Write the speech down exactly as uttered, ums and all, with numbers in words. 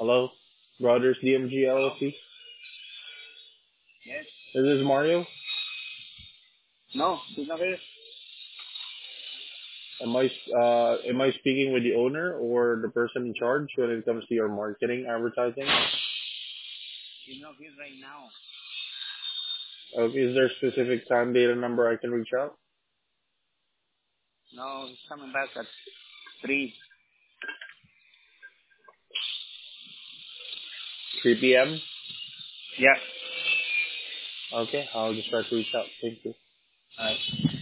Hello, Brothers D M G Hello? L L C. Yes. This is Mario. No, he's not here. Am I uh am I speaking with the owner or the person in charge when it comes to your marketing advertising? He's not here right now. Uh, is there a specific time, date, and number I can reach out? No, he's coming back at three. three p m. Yeah. Okay, I'll just try to reach out. Thank you. Alright.